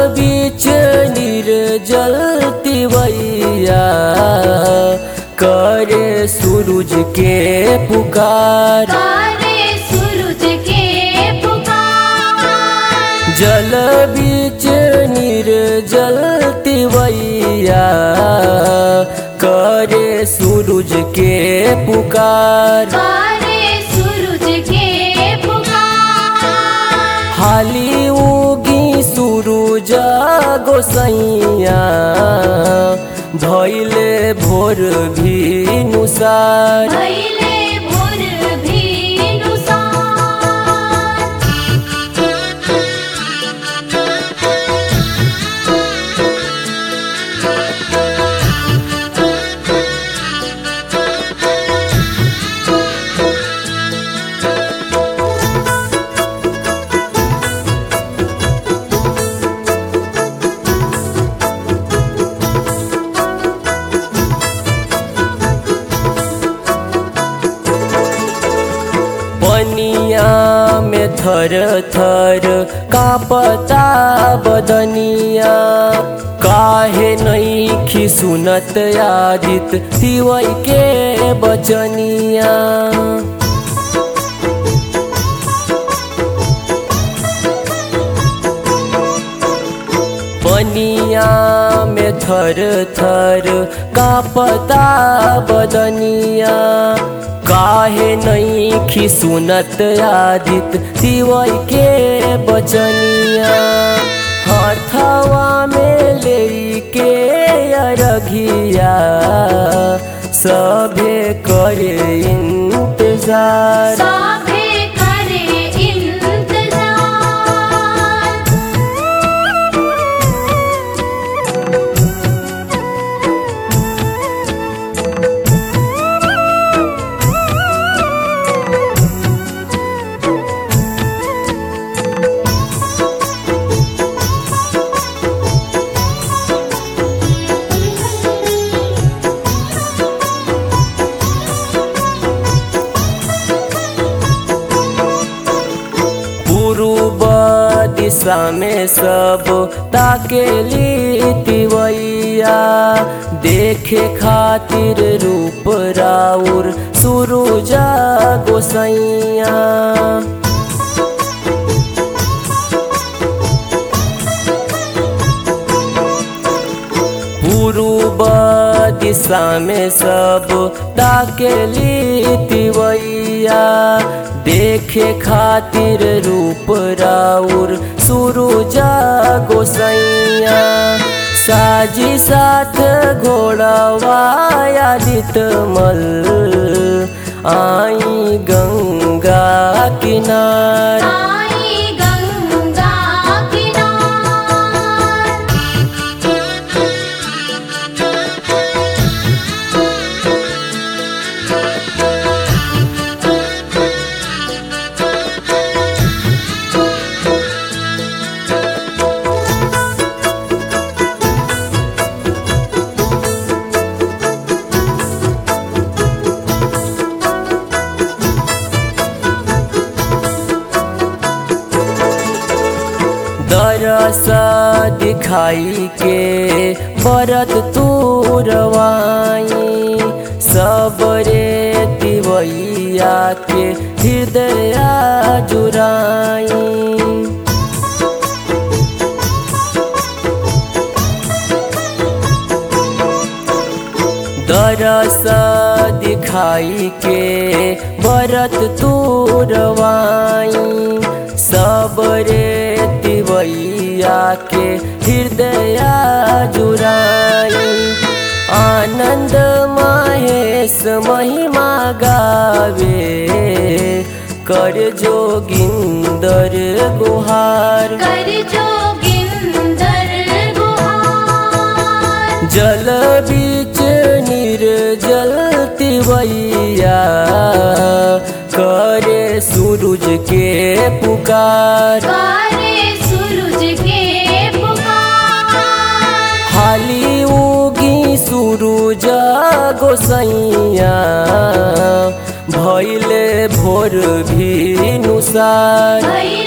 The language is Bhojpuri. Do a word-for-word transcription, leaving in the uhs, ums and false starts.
बीच निर्जल तिवैया करे सूरज के पुकार, करे सूरज के पुकार। जल बीच निर्जल तिवैया करे सूरज के पुकार, करे सूरज के पुकार। हाली उगी सूरज गोसैया भइले भोर भिनुसार, भइले भोर भिनुसार। पनिया में थर थर कापता बदनिया, काहे नइखी सुनत आदित तिवै के बचनिया। पनिया में थर थर कापता बदनिया, काहे नइखी सुनत आदित तिवै के बचनिया। हाथवा में लेके अरघिया सभे करे इंतजार, सभे करे इंतजार। पूर्व दिशा में सब ताकेली तिवैया, देखे खातिर रूप राउर सूरज गोसैया। पूर्व दिशा में सब ताकेली तिवैया, देखे खातिर रूप राउर सूरज गोसैया। साजी साथ घोड़वा आदित मल आई गंगा किनार, आई गंगा किनार। दरस दिखाई के बरत तुरवाई, सबरे तिवैया के हृदय जुराई। दरस दिखाई के बरत तुरवाई, सबरे तिवैया के हृदय जुराई। आनंद महेश महिमा गावे कर जोगिंदर गुहार, कर जोगिंदर गुहार। जल बीच निर्जल तिवैया करे सूरज के पुकार, करे सूरज के पुकार। हाली उगी सूरज गोसैया भइले भोर भिनुसार, भइले